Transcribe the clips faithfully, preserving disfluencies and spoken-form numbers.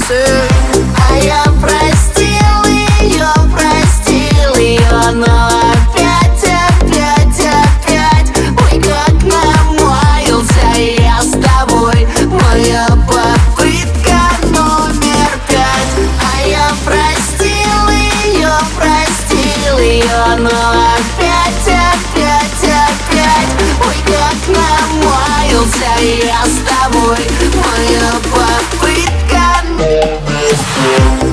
шансы. А я простил ее, простил ее, но опять, опять, опять. Ой, как намаялся я с тобой. Моя попытка номер пять. А я простил ее, простил ее, но опять, опять, опять. Ой, как намаялся я с тобой. Моя попытка номер пять.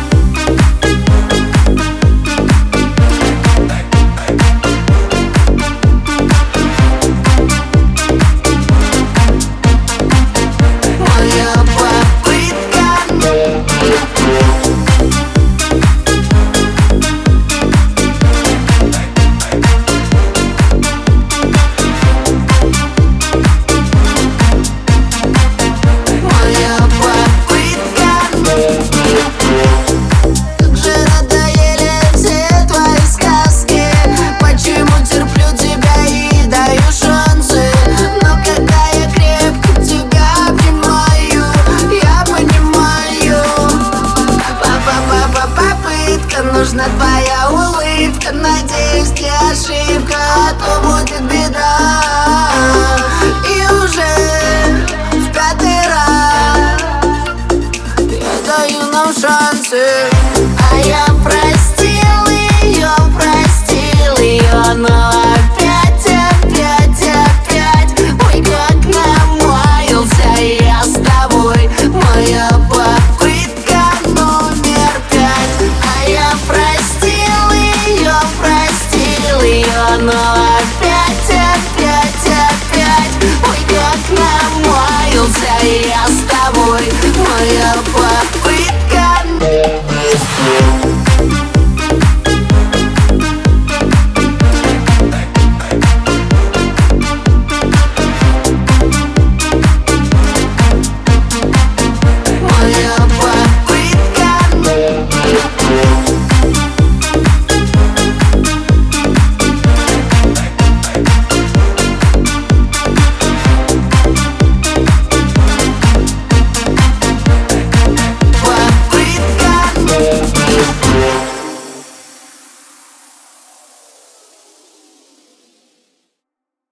Нужна твоя улыбка, надеюсь, не ошибка, а то будет беда. И уже в пятый раз я даю нам шансы.